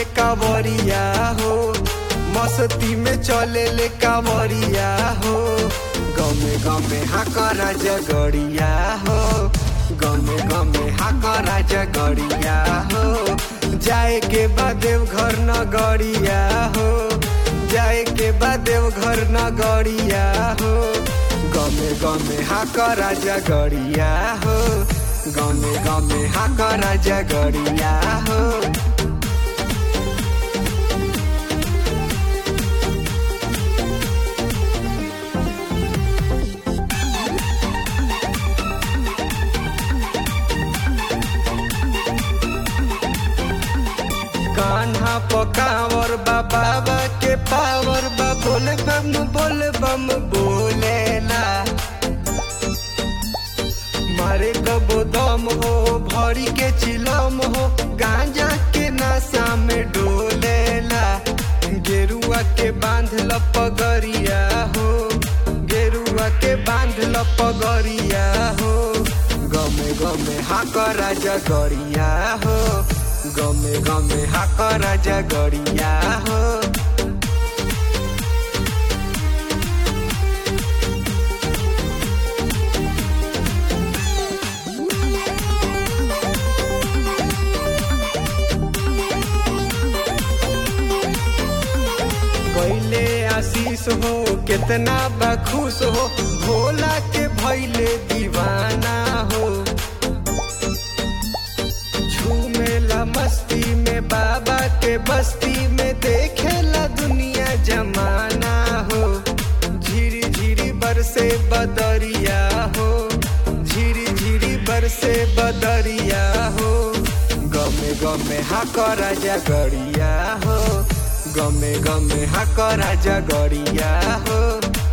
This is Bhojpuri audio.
कांवरिया हो, मस्ती में चले ले कांवरिया हो। गमे गमे हाकरा जगड़िया हो, गमे गमे हाकरा जगड़िया हो। जाए के बाद देवघर नगरिया हो, जाए के बाद देवघर नगरिया हो। गमे गमे हाकरा जगड़िया हो, गमे गमे हाकरा जगड़िया हो। कान्हा पकावर बाबा के पावर बा, बोले बम बोलेला। मारे कबो दम हो, भरी के चिलम हो, गांजा के नशा में डोलेला। गेरुआ के बांधल पगरिया हो, गेरुआ के बांधल पगरिया हो। गमे गमे हाकरा जगड़िया हो, गमे गमे हाकरा जगड़िया हो। कैले आशीष हो, कितना बखुश हो, भोला के भैले दीवाना हो। झूमेला मस्ती में बाबा के बस्ती में, देखेला दुनिया जमाना हो। झिरी झिरी बरसे बदरिया हो, झिरी झिरी बरसे बदरिया हो। गमे गमे हाकरा जगड़िया हो, गमे गमे हाकरा जगड़िया हो।